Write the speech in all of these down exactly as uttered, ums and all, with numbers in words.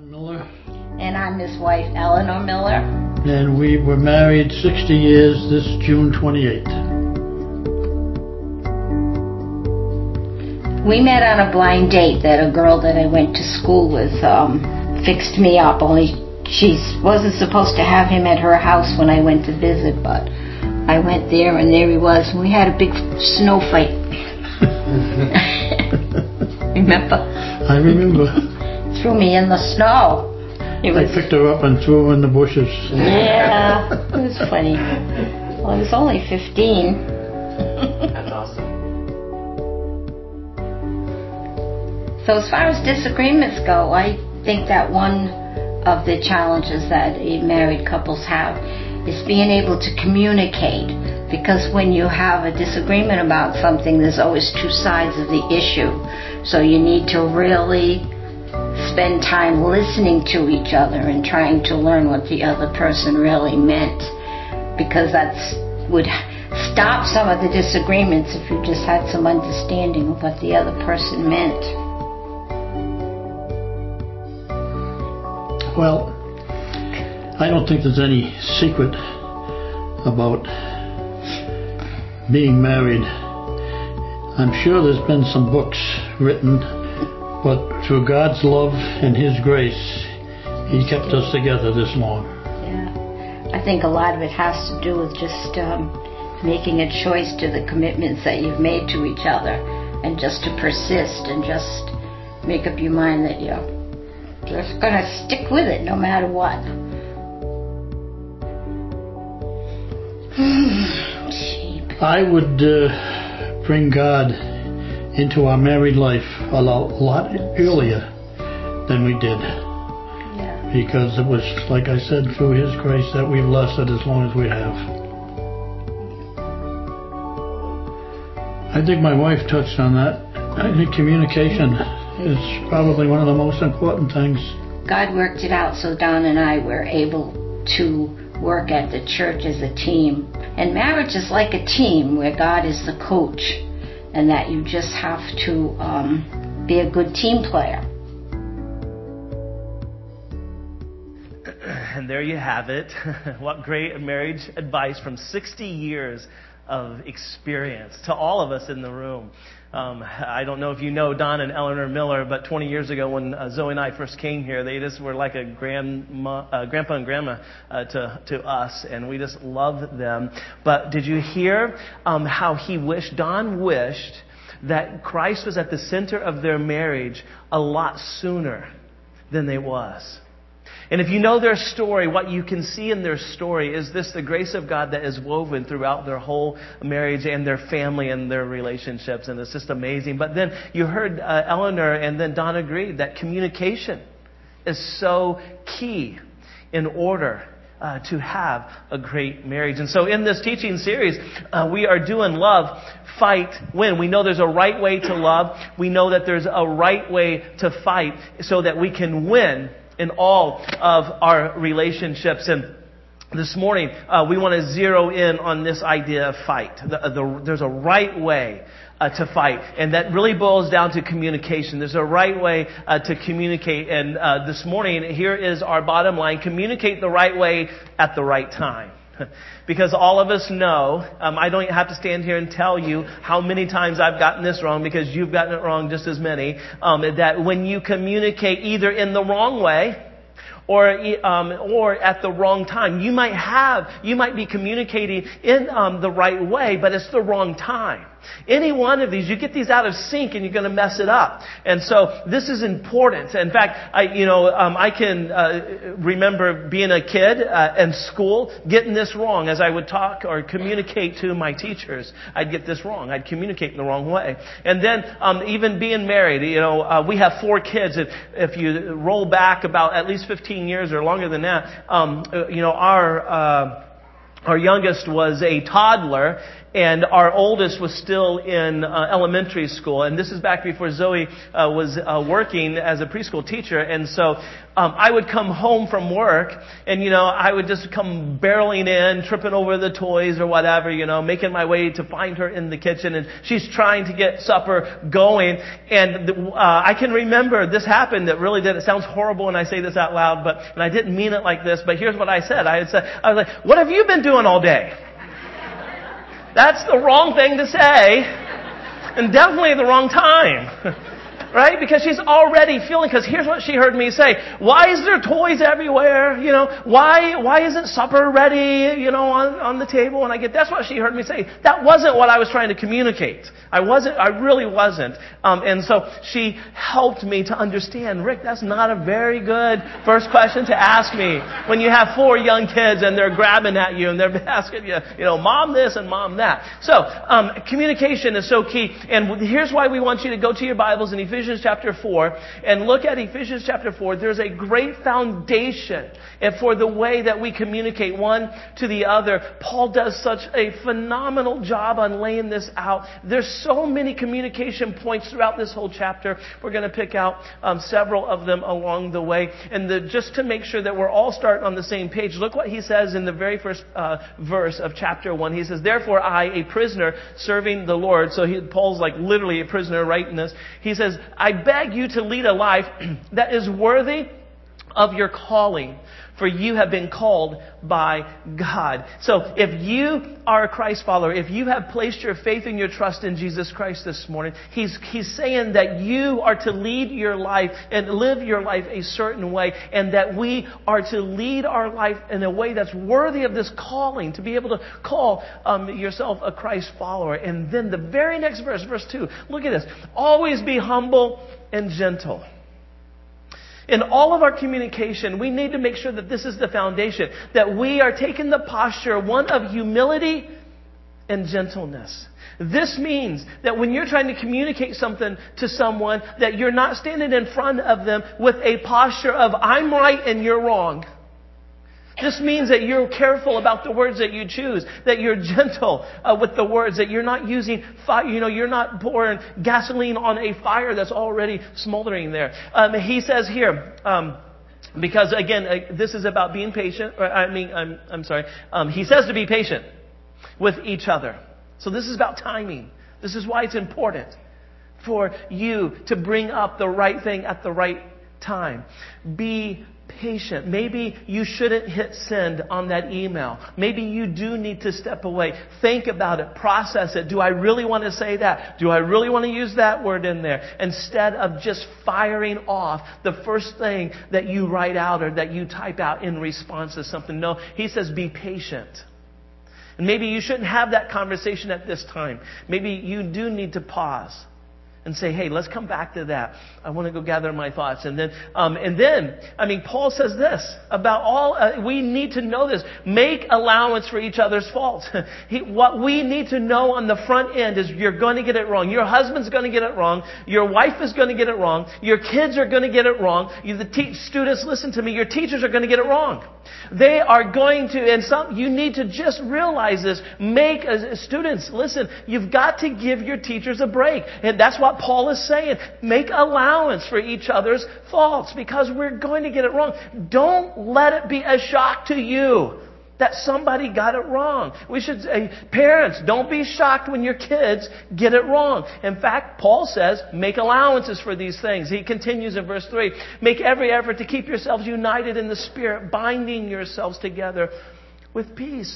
Miller. And I'm his wife, Eleanor Miller. And we were married sixty years this June twenty-eighth. We met on a blind date that a girl that I went to school with um, fixed me up, only she wasn't supposed to have him at her house when I went to visit, but I went there and there he was. We had a big snow fight. Remember? I remember. Threw me in the snow. It was, I picked her up and threw her in the bushes. Yeah, it was funny. Well, I was only fifteen. That's awesome. So as far as disagreements go, I think that one of the challenges that married couples have is being able to communicate. Because when you have a disagreement about something, there's always two sides of the issue. So you need to really spend time listening to each other and trying to learn what the other person really meant. Because that's would stop some of the disagreements if you just had some understanding of what the other person meant. Well, I don't think there's any secret about being married. I'm sure there's been some books written, but through God's love and His grace, He kept us together this long. Yeah, I think a lot of it has to do with just um, making a choice to the commitments that you've made to each other, and just to persist and just make up your mind that you're just going to stick with it no matter what. I would uh, bring God into our married life a lot, a lot earlier than we did. Yeah. Because it was, like I said, through His grace that we've lasted as long as we have. I think my wife touched on that. I think communication is probably one of the most important things. God worked it out so Don and I were able to work at the church as a team. And marriage is like a team where God is the coach, and that you just have to um, be a good team player. And there you have it. What great marriage advice from sixty years of experience to all of us in the room. Um, I don't know if you know Don and Eleanor Miller, but twenty years ago when uh, Zoe and I first came here, they just were like a grandma, uh, grandpa and grandma uh, to, to us, and we just loved them. But did you hear um, how he wished, Don wished, that Christ was at the center of their marriage a lot sooner than they was? And if you know their story, what you can see in their story is this, the grace of God that is woven throughout their whole marriage and their family and their relationships. And it's just amazing. But then you heard uh, Eleanor and then Don agreed that communication is so key in order uh, to have a great marriage. And so in this teaching series, uh, we are doing love, fight, win. We know there's a right way to love. We know that there's a right way to fight so that we can win in all of our relationships. And this morning, uh, we want to zero in on this idea of fight. The, the, there's a right way uh, to fight, and that really boils down to communication. There's a right way uh, to communicate, and uh, this morning, here is our bottom line. Communicate the right way at the right time. Because all of us know, um, I don't have to stand here and tell you how many times I've gotten this wrong, because you've gotten it wrong just as many, um, that when you communicate either in the wrong way or um, or at the wrong time, you might have, you might be communicating in um, the right way, but it's the wrong time. Any one of these, you get these out of sync and you're going to mess it up. And so this is important. In fact, I, you know, um, I can uh, remember being a kid uh, in school, getting this wrong as I would talk or communicate to my teachers. I'd get this wrong. I'd communicate in the wrong way. And then um, even being married, you know, uh, we have four kids. If, if you roll back about at least fifteen years or longer than that, um, you know, our uh, our youngest was a toddler. and our oldest was still in uh, elementary school. And this is back before Zoe uh, was uh, working as a preschool teacher. And so um, I would come home from work, and, you know, I would just come barreling in, tripping over the toys or whatever, you know, making my way to find her in the kitchen. And she's trying to get supper going. And the, uh, I can remember this happened that really did. It sounds horrible when I say this out loud, but and I didn't mean it like this. But here's what I said. I had said, I was like, "What have you been doing all day?" That's the wrong thing to say, and definitely the wrong time. Right? Because she's already feeling, because here's what she heard me say. Why is there toys everywhere? You know, why, why isn't supper ready, you know, on, on the table? And I get, that's what she heard me say. That wasn't what I was trying to communicate. I wasn't, I really wasn't. Um, and so she helped me to understand, Rick, that's not a very good first question to ask me when you have four young kids and they're grabbing at you and they're asking you, you know, mom this and mom that. So, um, communication is so key. And here's why we want you to go to your Bibles in Ephesians Ephesians chapter four and look at Ephesians chapter four. There's a great foundation for the way that we communicate one to the other. Paul does such a phenomenal job on laying this out. There's so many communication points throughout this whole chapter. We're going to pick out um, several of them along the way. And the, just to make sure that we're all starting on the same page, look what he says in the very first uh, verse of chapter one. He says, "Therefore I, a prisoner serving the Lord." So he, Paul's like literally a prisoner writing this. He says, "I beg you to lead a life that is worthy of your calling, for you have been called by God." So if you are a Christ follower, if you have placed your faith and your trust in Jesus Christ this morning, he's, he's saying that you are to lead your life and live your life a certain way, and that we are to lead our life in a way that's worthy of this calling, to be able to call um, yourself a Christ follower. And then the very next verse, verse two, look at this. "Always be humble and gentle." In all of our communication, we need to make sure that this is the foundation, that we are taking the posture, one of humility and gentleness. This means that when you're trying to communicate something to someone, that you're not standing in front of them with a posture of, I'm right and you're wrong. This means that you're careful about the words that you choose, that you're gentle uh, with the words, that you're not using fire, you know, you're not pouring gasoline on a fire that's already smoldering there. Um, he says here, um, because again, uh, this is about being patient. Or, I mean, I'm, I'm sorry. Um, he says to be patient with each other. So this is about timing. This is why it's important for you to bring up the right thing at the right time. Be patient. Maybe you shouldn't hit send on that email. Maybe you do need to step away. Think about it. Process it. Do I really want to say that? Do I really want to use that word in there? Instead of just firing off the first thing that you write out or that you type out in response to something. No, he says be patient. And maybe you shouldn't have that conversation at this time. Maybe you do need to pause and say, hey, let's come back to that. I want to go gather my thoughts. And then, um, and then, I mean, Paul says this about all, uh, we need to know this. Make allowance for each other's faults. he, what we need to know on the front end is you're going to get it wrong. Your husband's going to get it wrong. Your wife is going to get it wrong. Your kids are going to get it wrong. You, the te- students, listen to me. Your teachers are going to get it wrong. They are going to, and some, you need to just realize this. Make, as students, listen, you've got to give your teachers a break. And that's what Paul is saying. Make allowance for each other's faults because we're going to get it wrong. Don't let it be a shock to you that somebody got it wrong. We should say, parents, don't be shocked when your kids get it wrong. In fact, Paul says, make allowances for these things. He continues in verse three, make every effort to keep yourselves united in the Spirit, binding yourselves together with peace.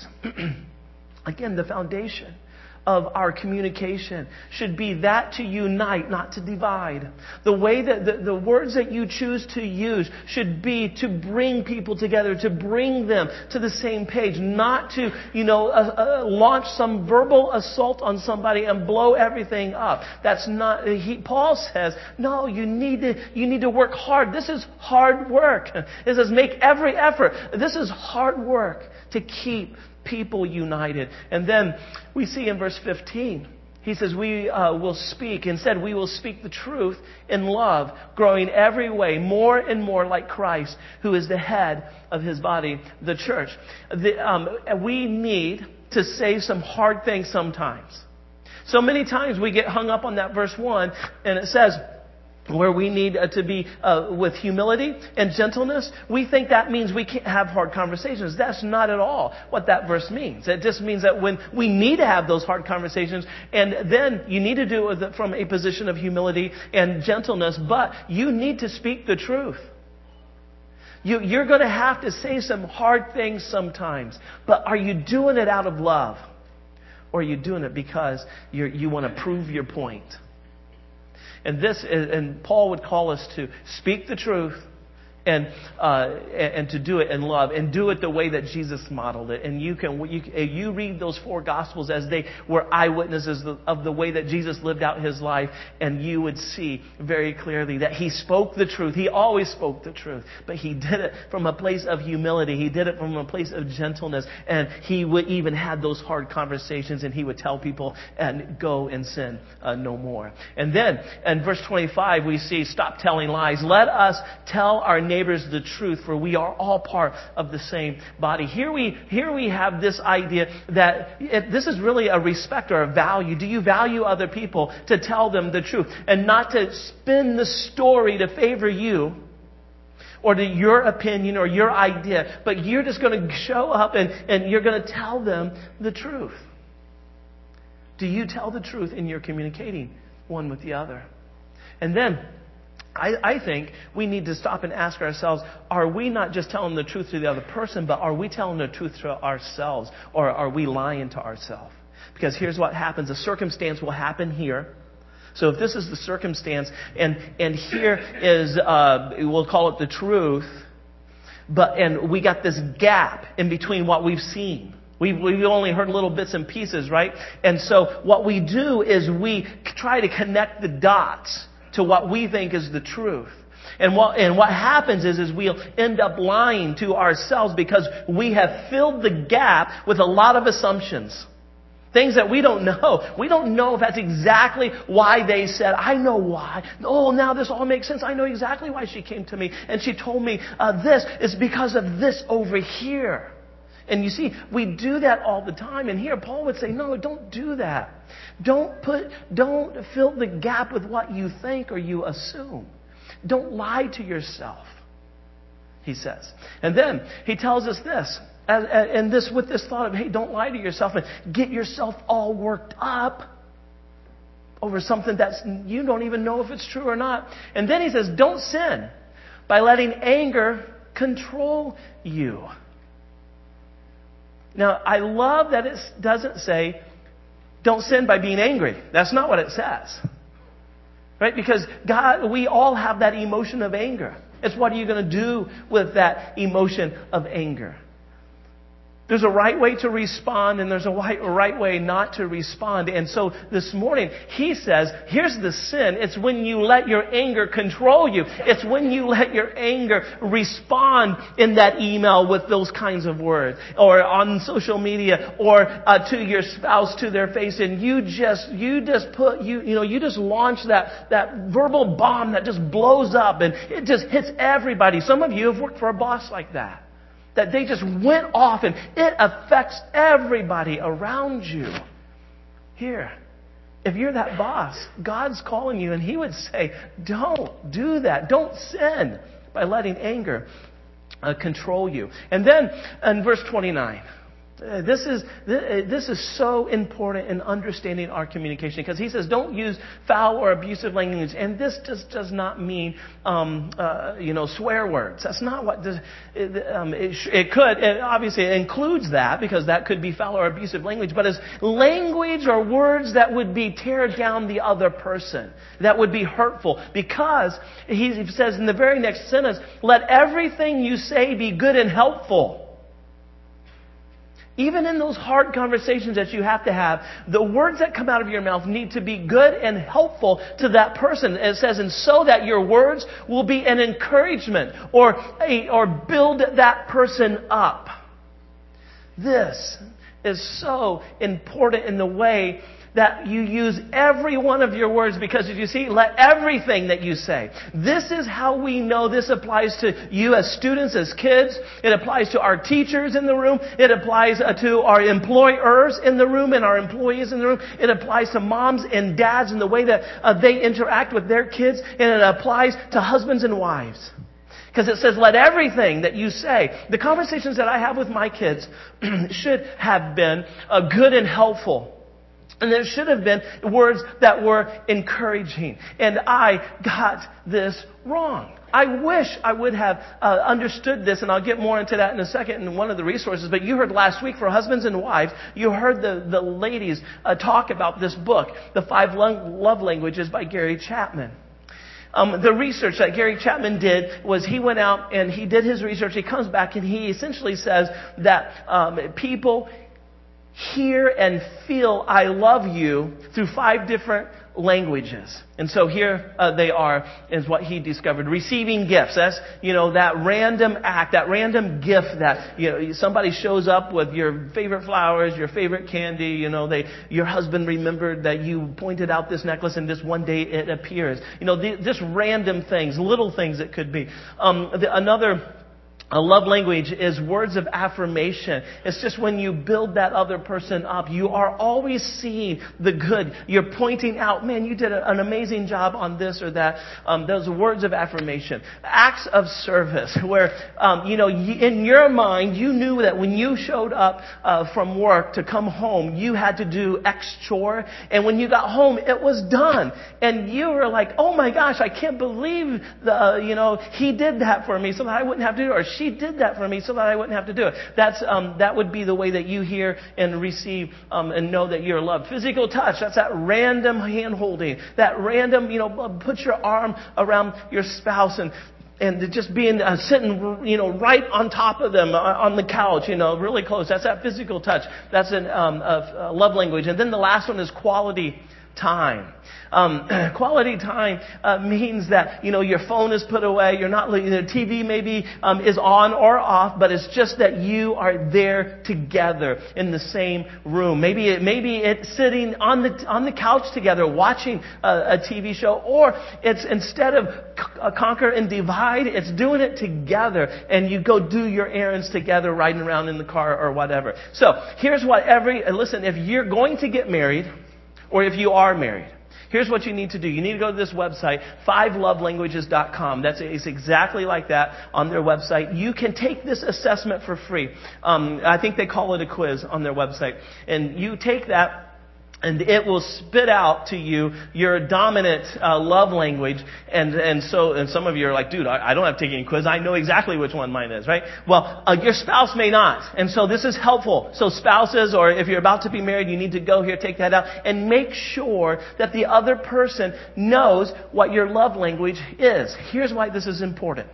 Again, the foundation of our communication should be that to unite, not to divide. The way that the, the words that you choose to use should be to bring people together, to bring them to the same page, not to, you know, uh, uh, launch some verbal assault on somebody and blow everything up. That's not, he, Paul says, no, you need to, you need to work hard. This is hard work. It says make every effort. This is hard work to keep people united. And then we see in verse fifteen, he says, we uh, will speak. Instead, we will speak the truth in love, growing every way more and more like Christ, who is the head of his body, the church. The, um, we need to say some hard things sometimes. So many times we get hung up on that verse one, and it says, where we need uh, to be uh, with humility and gentleness, we think that means we can't have hard conversations. That's not at all what that verse means. It just means that when we need to have those hard conversations, and then you need to do it from a position of humility and gentleness, but you need to speak the truth. You, you're going to have to say some hard things sometimes, but are you doing it out of love? Or are you doing it because you're, you want to prove your point? And this, and Paul would call us to speak the truth and uh, and to do it in love and do it the way that Jesus modeled it. And you can you, you read those four Gospels as they were eyewitnesses of the way that Jesus lived out His life, and you would see very clearly that He spoke the truth. He always spoke the truth, but He did it from a place of humility. He did it from a place of gentleness, and He would even had those hard conversations, and He would tell people, and go and sin uh, no more. And then in verse twenty-five we see, stop telling lies. Let us tell our neighbors the truth, for we are all part of the same body. Here we here we have this idea that it, this is really a respect or a value. Do you value other people to tell them the truth and not to spin the story to favor you or to your opinion or your idea, but you're just going to show up and, and you're going to tell them the truth? Do you tell the truth in your communicating one with the other? And then I, I think we need to stop and ask ourselves, are we not just telling the truth to the other person, but are we telling the truth to ourselves, or are we lying to ourselves? Because here's what happens. A circumstance will happen here. So if this is the circumstance, and, and here is, uh, we'll call it the truth, but and we got this gap in between what we've seen. We've, we've only heard little bits and pieces, right? And so what we do is we try to connect the dots to what we think is the truth. And what, and what happens is, is we'll end up lying to ourselves because we have filled the gap with a lot of assumptions. Things that we don't know. We don't know if that's exactly why they said, I know why. Oh, now this all makes sense. I know exactly why she came to me and she told me uh, this. It's because of this over here. And you see, we do that all the time. And here Paul would say, no, don't do that. Don't put, don't fill the gap with what you think or you assume. Don't lie to yourself, he says. And then he tells us this, and this with this thought of, hey, don't lie to yourself and get yourself all worked up over something that's you don't even know if it's true or not. And then he says, don't sin by letting anger control you. Now, I love that it doesn't say, don't sin by being angry. That's not what it says. Right? Because God, we all have that emotion of anger. It's what are you going to do with that emotion of anger? There's a right way to respond and there's a right, right way not to respond. And so this morning, he says, here's the sin. It's when you let your anger control you. It's when you let your anger respond in that email with those kinds of words, or on social media, or uh, to your spouse to their face, and you just, you just put, you, you know, you just launch that, that verbal bomb that just blows up and it just hits everybody. Some of you have worked for a boss like that. That they just went off and it affects everybody around you. Here, if you're that boss, God's calling you and He would say, don't do that. Don't sin by letting anger uh, control you. And then in verse twenty-nine, Uh, this is this is so important in understanding our communication, because he says don't use foul or abusive language, and this just does not mean um, uh, you know swear words. That's not what this, it, um, it, it could. It obviously it includes that, because that could be foul or abusive language, but as language or words that would be tear down the other person, that would be hurtful. Because he says in the very next sentence, let everything you say be good and helpful. Even in those hard conversations that you have to have, the words that come out of your mouth need to be good and helpful to that person. It says, and so that your words will be an encouragement or a, or build that person up. This is so important in the way that you use every one of your words, because if you see, let everything that you say. This is how we know this applies to you as students, as kids. It applies to our teachers in the room. It applies uh, to our employers in the room and our employees in the room. It applies to moms and dads and the way that uh, they interact with their kids. And it applies to husbands and wives. Because it says, let everything that you say, the conversations that I have with my kids should have been uh, good and helpful. And there should have been words that were encouraging. And I got this wrong. I wish I would have uh, understood this, and I'll get more into that in a second in one of the resources. But you heard last week for husbands and wives, you heard the, the ladies uh, talk about this book, The Five Love Languages by Gary Chapman. Um, the research that Gary Chapman did was he went out and he did his research. He comes back and he essentially says that um, people hear and feel I love you through five different languages. And so here uh, they are, is what he discovered. Receiving gifts. That's, you know, that random act, that random gift that, you know, somebody shows up with your favorite flowers, your favorite candy, you know, they, your husband remembered that you pointed out this necklace and this one day it appears. You know, the, just random things, little things it could be. Um, the, another A love language is words of affirmation. It's just when you build that other person up, you are always seeing the good. You're pointing out, man, you did an amazing job on this or that. Um, those are words of affirmation. Acts of service, where, um, you know, in your mind, you knew that when you showed up uh, from work to come home, you had to do X chore. And when you got home, it was done. And you were like, oh my gosh, I can't believe, the, uh, you know, he did that for me so that I wouldn't have to do it. Or she did that for me so that I wouldn't have to do it. That's um, that would be the way that you hear and receive um, and know that you're loved. Physical touch, that's that random hand holding. That random, you know, put your arm around your spouse and and just being uh, sitting, you know, right on top of them uh, on the couch, you know, really close. That's that physical touch. That's a um, uh, love language. And then the last one is quality time. Um, quality time uh, means that, you know, your phone is put away, you're not, you know, T V maybe um, is on or off, but it's just that you are there together in the same room. Maybe it, maybe it's sitting on the on the couch together watching a, a T V show, or it's instead of c- conquer and divide, it's doing it together, and you go do your errands together, riding around in the car or whatever. So here's what every listen. If you're going to get married, or if you are married, here's what you need to do. You need to go to this website, five love languages dot com. That's it's exactly like that on their website. You can take this assessment for free. Um, I think they call it a quiz on their website. And you take that, and it will spit out to you your dominant uh, love language. And and so and some of you are like, dude, I, I don't have to take any quiz. I know exactly which one mine is, right? Well, uh, your spouse may not. And so this is helpful. So spouses, or if you're about to be married, you need to go here, take that out, and make sure that the other person knows what your love language is. Here's why this is important.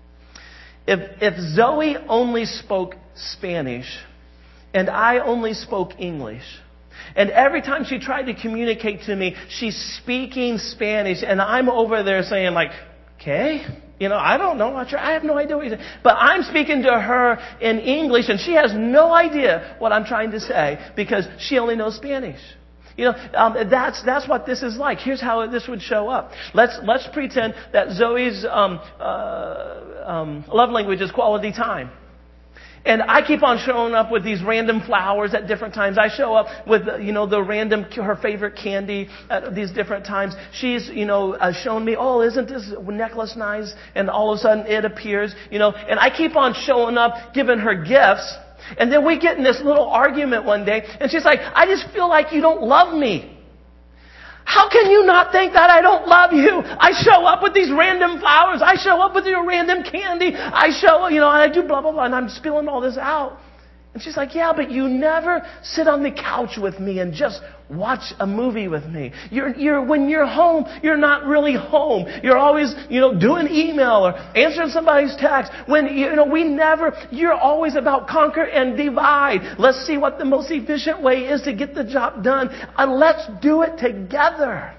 If if Zoe only spoke Spanish and I only spoke English, and every time she tried to communicate to me, she's speaking Spanish, and I'm over there saying like, okay, you know, I don't know, I have no idea what you're saying. But I'm speaking to her in English, and she has no idea what I'm trying to say because she only knows Spanish. You know, um, that's that's what this is like. Here's how this would show up. Let's let's pretend that Zoe's um, uh, um, love language is quality time. And I keep on showing up with these random flowers at different times. I show up with, you know, the random, her favorite candy at these different times. She's, you know, uh, shown me, oh, isn't this necklace nice? And all of a sudden it appears, you know, and I keep on showing up, giving her gifts. And then we get in this little argument one day, and she's like, I just feel like you don't love me. How can you not think that I don't love you? I show up with these random flowers. I show up with your random candy. I show, you know, I do blah, blah, blah, and I'm spilling all this out. And she's like, yeah, but you never sit on the couch with me and just watch a movie with me. You're, you're, when you're home, you're not really home. You're always, you know, doing email or answering somebody's text. When, you know, we never, you're always about conquer and divide. Let's see what the most efficient way is to get the job done. And let's do it together.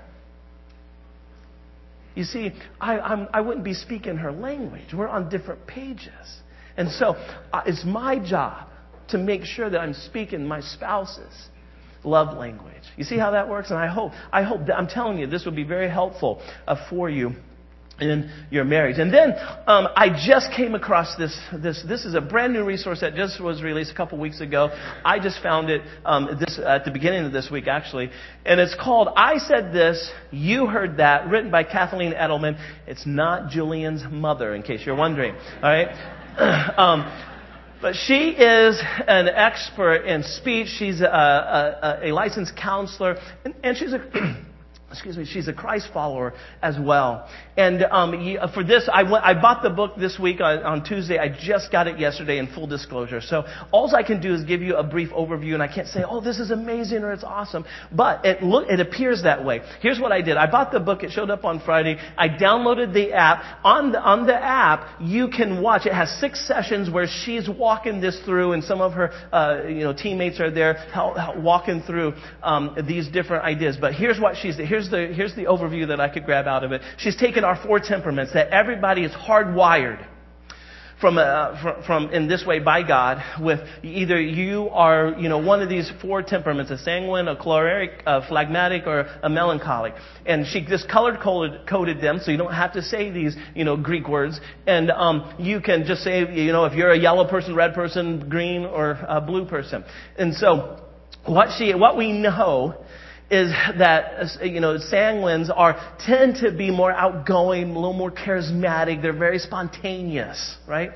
You see, I, I'm, I wouldn't be speaking her language. We're on different pages. And so uh, it's my job to make sure that I'm speaking my spouse's love language. You see how that works? And I hope, I hope that I'm telling you, this would be very helpful uh, for you in your marriage. And then um, I just came across this. This this is a brand new resource that just was released a couple weeks ago. I just found it um, this at the beginning of this week, actually, and it's called "I Said This, You Heard That," written by Kathleen Edelman. It's not Julian's mother, in case you're wondering. All right. um, But she is an expert in speech. She's a, a, a licensed counselor, and, and she's a excuse me, she's a Christ follower as well. And um, for this, I went, I bought the book this week on, on Tuesday. I just got it yesterday in full disclosure. So all I can do is give you a brief overview, and I can't say, oh, this is amazing or it's awesome. But it look, it appears that way. Here's what I did. I bought the book. It showed up on Friday. I downloaded the app. On the, on the app, you can watch. It has six sessions where she's walking this through, and some of her uh, you know teammates are there help, help walking through um, these different ideas. But here's what she's here's Here's the, here's the overview that I could grab out of it. She's taken our four temperaments that everybody is hardwired from, uh, from, from in this way by God, with either you are, you know, one of these four temperaments, a sanguine, a choleric, a phlegmatic, or a melancholic. And she just colored coded, coded them, so you don't have to say these, you know, Greek words. And um, you can just say, you know, if you're a yellow person, red person, green, or a blue person. And so what she, what we know is that, you know, sanguines are, tend to be more outgoing, a little more charismatic. They're very spontaneous, right?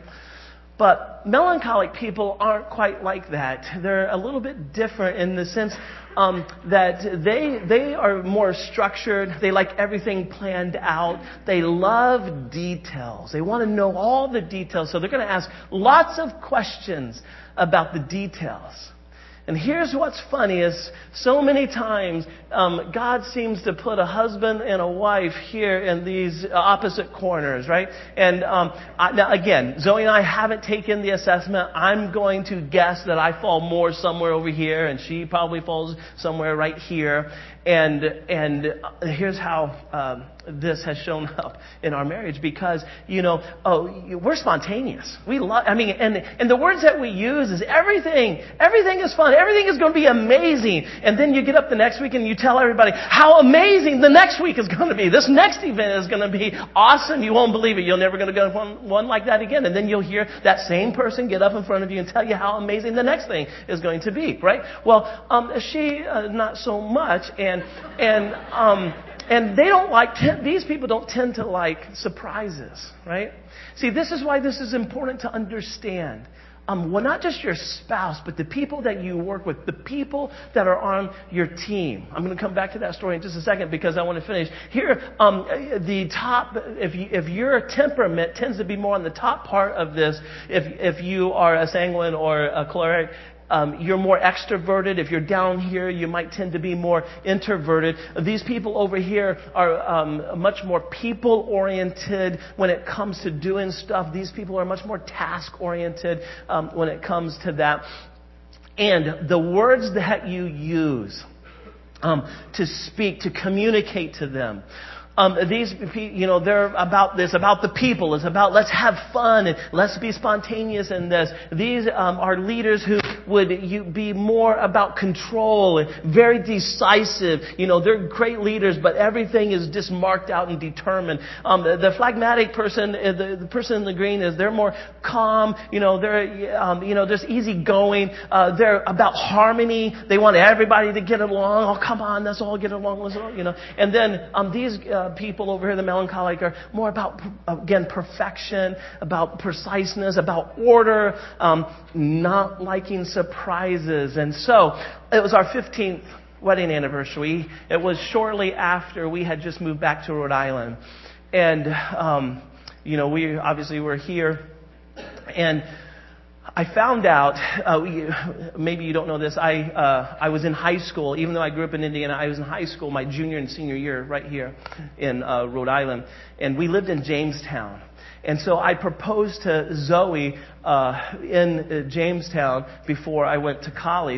But melancholic people aren't quite like that. They're a little bit different in the sense um, that they they are more structured. They like everything planned out. They love details. They want to know all the details. So they're going to ask lots of questions about the details. And here's what's funny is so many times um, God seems to put a husband and a wife here in these opposite corners, right? And um, I, now again, Zoe and I haven't taken the assessment. I'm going to guess that I fall more somewhere over here, and she probably falls somewhere right here. And and here's how um, this has shown up in our marriage, because you know, oh, we're spontaneous. We love. I mean, and and the words that we use is everything. Everything is fun. Everything is going to be amazing. And then you get up the next week and you tell everybody how amazing the next week is going to be. This next event is going to be awesome. You won't believe it. You're never going to go to one, one like that again. And then you'll hear that same person get up in front of you and tell you how amazing the next thing is going to be. Right? Well, um, she uh, not so much. And And and um and they don't like these people don't tend to like surprises, right? See, this is why this is important to understand. Um, well, not just your spouse, but the people that you work with, the people that are on your team. I'm going to come back to that story in just a second because I want to finish here. Um, the top, if you, if your temperament tends to be more on the top part of this, if if you are a sanguine or a choleric. Um, you're more extroverted. If you're down here, you might tend to be more introverted. These people over here are um, much more people-oriented when it comes to doing stuff. These people are much more task-oriented um, when it comes to that. And the words that you use um, to speak, to communicate to them, Um, these, you know, they're about this, about the people. It's about let's have fun and let's be spontaneous in this. These um, are leaders who would you be more about control and very decisive. You know, they're great leaders, but everything is just marked out and determined. Um, the, the phlegmatic person, the, the person in the green, is they're more calm. You know, they're um, you know, just easygoing. Uh, they're about harmony. They want everybody to get along. Oh, come on, let's all get along. Let's all, you know. And then um, these. Uh, people over here, the melancholic, are more about, again, perfection, about preciseness, about order, um, not liking surprises. And so it was our fifteenth wedding anniversary. It was shortly after we had just moved back to Rhode Island. And, um, you know, we obviously were here. And I found out, uh, we, maybe you don't know this, I uh, I was in high school, even though I grew up in Indiana, I was in high school my junior and senior year right here in uh, Rhode Island. And we lived in Jamestown. And so I proposed to Zoe uh, in uh, Jamestown before I went to college.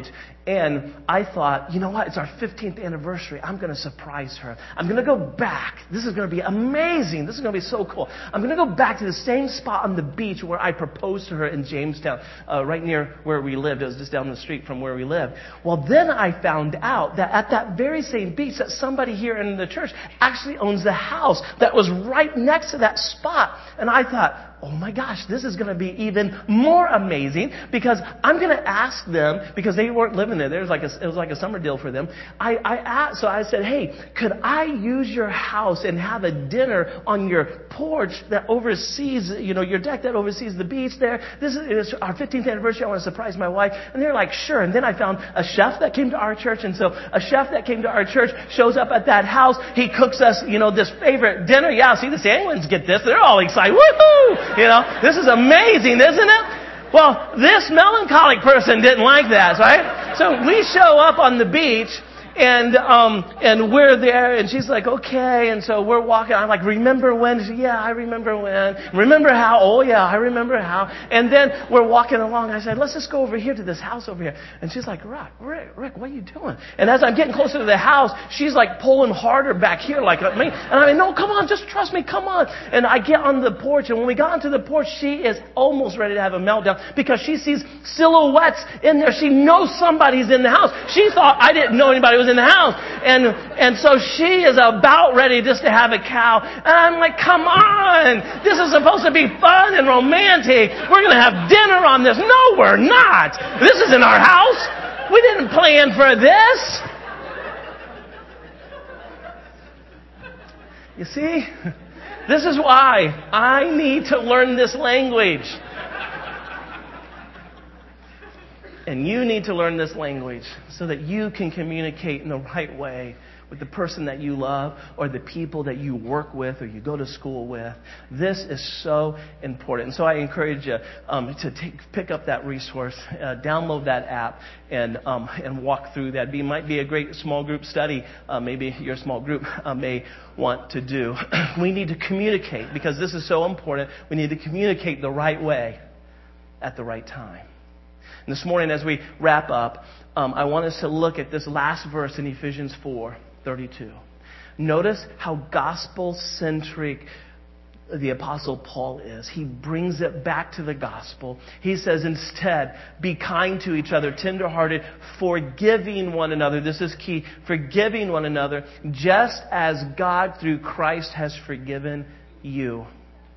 And I thought, you know what? It's our fifteenth anniversary. I'm going to surprise her. I'm going to go back. This is going to be amazing. This is going to be so cool. I'm going to go back to the same spot on the beach where I proposed to her in Jamestown, uh, right near where we lived. It was just down the street from where we lived. Well, then I found out that at that very same beach that somebody here in the church actually owns the house that was right next to that spot. And I thought, oh my gosh, this is going to be even more amazing because I'm going to ask them, because they weren't living there. There was like a, it was like a summer deal for them. I, I asked, so I said, hey, could I use your house and have a dinner on your porch that oversees, you know, your deck that oversees the beach there? This is our fifteenth anniversary. I want to surprise my wife. And they're like, sure. And then I found a chef that came to our church. And so a chef that came to our church shows up at that house. He cooks us, you know, this favorite dinner. Yeah, see, the Sanguines get this. They're all excited. Woohoo! You know, this is amazing, isn't it? Well, this melancholic person didn't like that, right? So we show up on the beach, and um, and we're there, and she's like, okay, and so we're walking. I'm like, remember when? She, yeah, I remember when. Remember how? Oh, yeah, I remember how. And then we're walking along. I said, let's just go over here to this house over here. And she's like, Rick, Rick, Rick, what are you doing? And as I'm getting closer to the house, she's like pulling harder back here, like me. And I'm like, no, come on, just trust me, come on. And I get on the porch, and when we got onto the porch, she is almost ready to have a meltdown because she sees silhouettes in there. She knows somebody's in the house. She thought I didn't know anybody was in the house. And and so she is about ready just to have a cow. And I'm like, come on. This is supposed to be fun and romantic. We're going to have dinner on this. No, we're not. This isn't our house. We didn't plan for this. You see? This is why I need to learn this language. And you need to learn this language so that you can communicate in the right way with the person that you love or the people that you work with or you go to school with. This is so important. And so I encourage you um, to take, pick up that resource, uh, download that app, and um, and walk through that. It might be a great small group study. Uh, maybe your small group uh, may want to do. We need to communicate because this is so important. We need to communicate the right way at the right time. And this morning, as we wrap up, um, I want us to look at this last verse in Ephesians four thirty-two. Notice how gospel-centric the Apostle Paul is. He brings it back to the gospel. He says, instead, be kind to each other, tenderhearted, forgiving one another. This is key. Forgiving one another, just as God, through Christ, has forgiven you.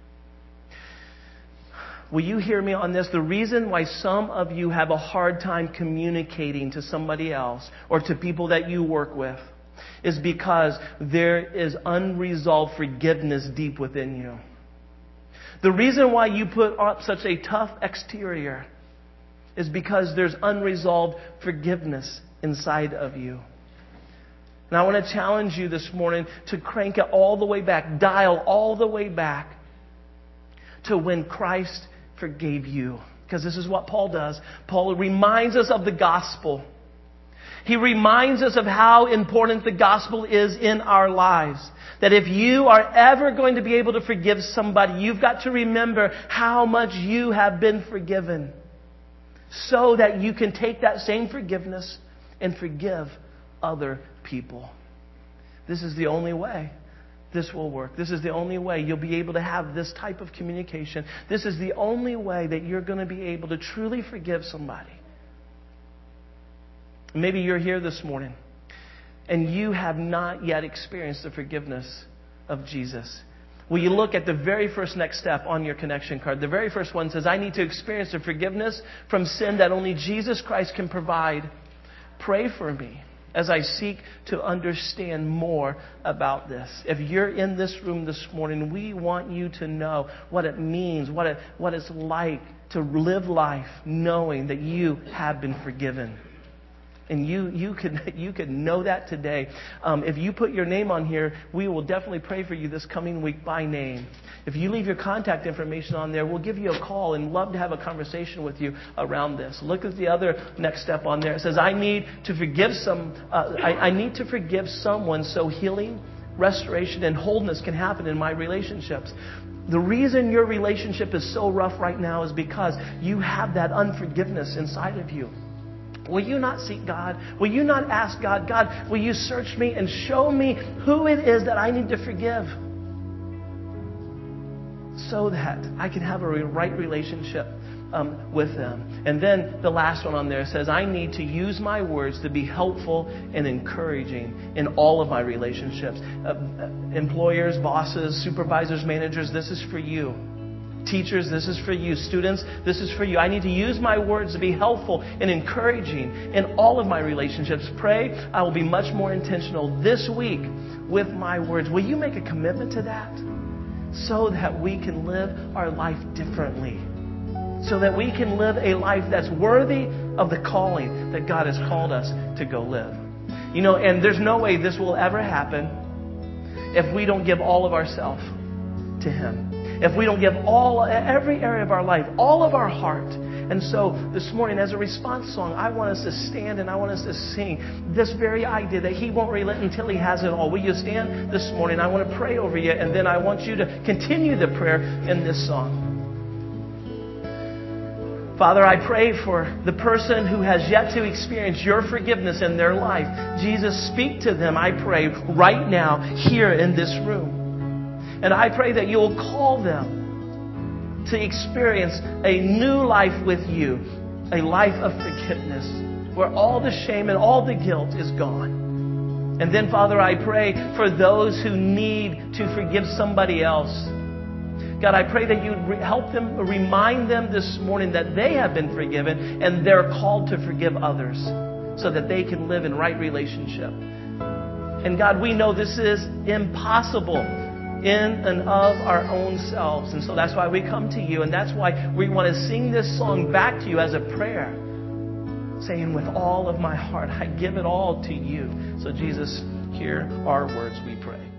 Will you hear me on this? The reason why some of you have a hard time communicating to somebody else or to people that you work with is because there is unresolved forgiveness deep within you. The reason why you put up such a tough exterior is because there's unresolved forgiveness inside of you. And I want to challenge you this morning to crank it all the way back, dial all the way back to when Christ forgave you. Because this is what Paul does. Paul reminds us of the gospel. He reminds us of how important the gospel is in our lives. That if you are ever going to be able to forgive somebody, you've got to remember how much you have been forgiven. So that you can take that same forgiveness and forgive other people. This is the only way this will work. This is the only way you'll be able to have this type of communication. This is the only way that you're going to be able to truly forgive somebody. Maybe you're here this morning and you have not yet experienced the forgiveness of Jesus. Will you look at the very first next step on your connection card? The very first one says, I need to experience the forgiveness from sin that only Jesus Christ can provide. Pray for me as I seek to understand more about this. If you're in this room this morning, we want you to know what it means, what it, what it's like to live life knowing that you have been forgiven. And you you could you could know that today. Um, if you put your name on here, we will definitely pray for you this coming week by name. If you leave your contact information on there, we'll give you a call and love to have a conversation with you around this. Look at the other next step on there. It says, I need to forgive some. Uh, I, I need to forgive someone so healing, restoration, and wholeness can happen in my relationships. The reason your relationship is so rough right now is because you have that unforgiveness inside of you. Will you not seek God? Will you not ask God, God, will you search me and show me who it is that I need to forgive? So that I can have a right relationship um, with them. And then the last one on there says, I need to use my words to be helpful and encouraging in all of my relationships. Uh, employers, bosses, supervisors, managers, this is for you. Teachers, this is for you. Students, this is for you. I need to use my words to be helpful and encouraging in all of my relationships. Pray I will be much more intentional this week with my words. Will you make a commitment to that? So that we can live our life differently. So that we can live a life that's worthy of the calling that God has called us to go live. You know, and there's no way this will ever happen if we don't give all of ourselves to Him. If we don't give all, every area of our life, all of our heart. And so this morning, as a response song, I want us to stand and I want us to sing this very idea that He won't relent until He has it all. Will you stand this morning? I want to pray over you, and then I want you to continue the prayer in this song. Father, I pray for the person who has yet to experience your forgiveness in their life. Jesus, speak to them, I pray, right now, here in this room. And I pray that you'll call them to experience a new life with you, a life of forgiveness, where all the shame and all the guilt is gone. And then, Father, I pray for those who need to forgive somebody else. God, I pray that you'd re- help them, remind them this morning that they have been forgiven and they're called to forgive others so that they can live in right relationship. And God, we know this is impossible in and of our own selves. And so that's why we come to you. And that's why we want to sing this song back to you as a prayer, saying, with all of my heart, I give it all to you. So Jesus, hear our words, we pray.